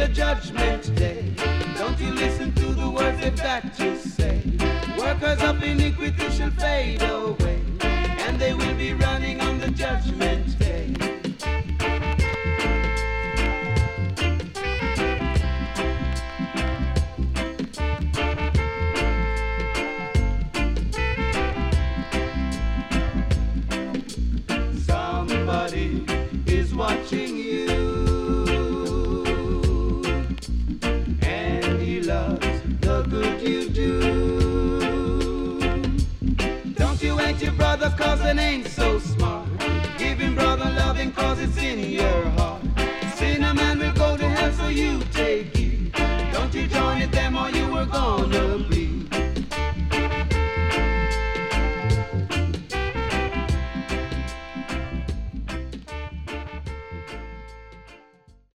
the judgment day. Don't you listen to the words they've got to say. Workers of iniquity shall fade away, and they will be running on the judgment day. Somebody is watching you, and he loves the good you do. Don't you hate your brother cause it ain't so smart. Give him brother loving cause it's in your